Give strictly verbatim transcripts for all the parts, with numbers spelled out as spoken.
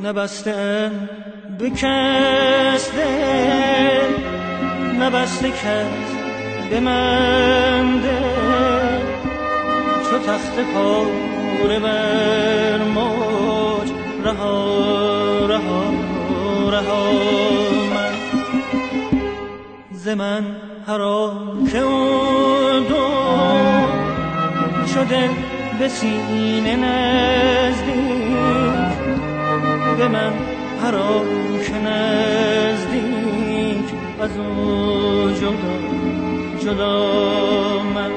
نبسته به کس دل، نبسته کس به من دل، چو تخت پاره بر موج رها رها رها من ز من هر آن که او دو شده به سینه نزدیک، به من هر آن که نزدیک از او جدا جدا من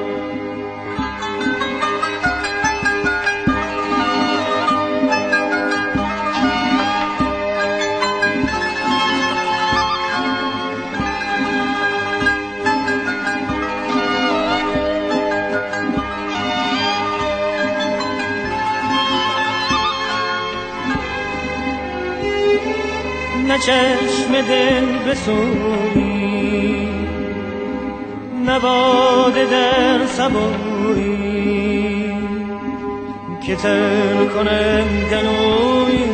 نه چشم دل بسویی، نه باده در صبویی که تر کنم گلویی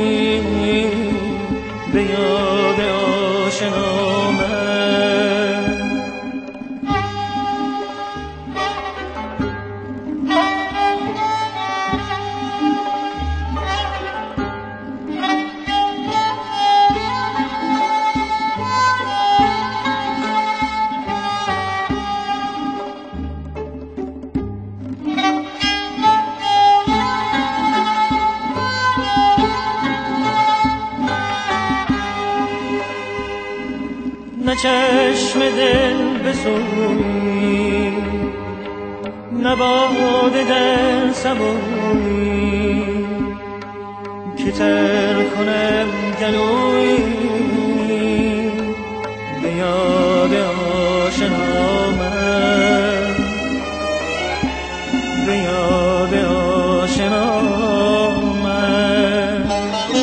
به یاد آشنا من. نه چشم دل بسویی، نه باده در صبویی که تر کنم گلویی به یاد آشنا من، به یاد آشنا من.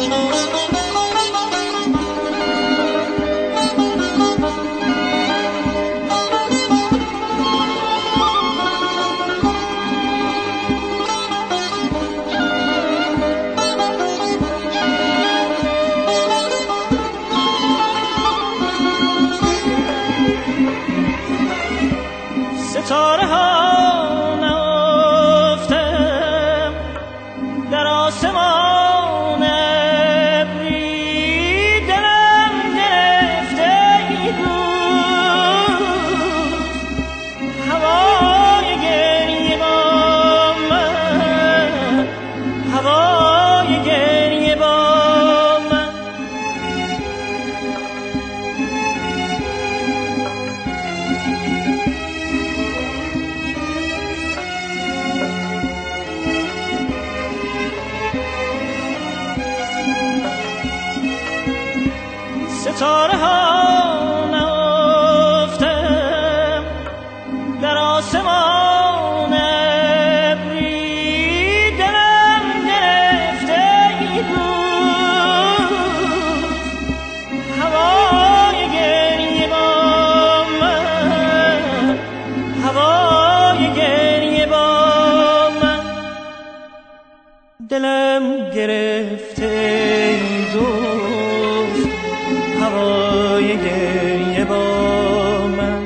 ستاره ها نهفتم در آسمان ابری، دلم گرفته ای روز هوای گریه با من، هوای گریه با من. ستاره ها نهفتم در آسمان ابری، دلم گرفته ای روز هوای گریه با من، هوای گریه با من. دلم گرفته ای دوست هوای گریه با من.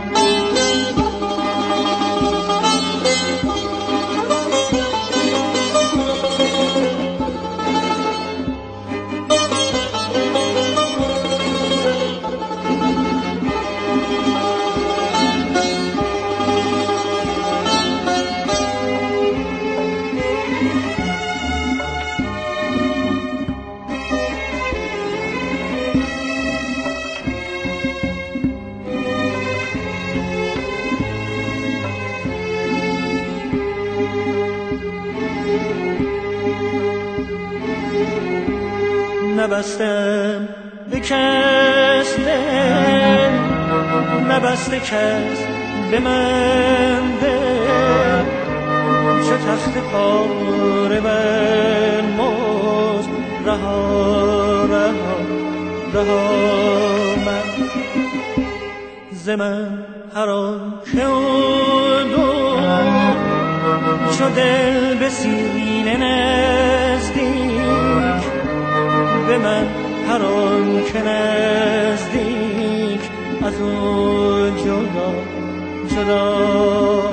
نبستم به کس دل، نبسته کس به من دل، چو تخت پاره بر موج رها رها رها من ز من هر آن که او دو چو دل به سینه نزدیک، به من هر آن که نزدیک از او جدا جدا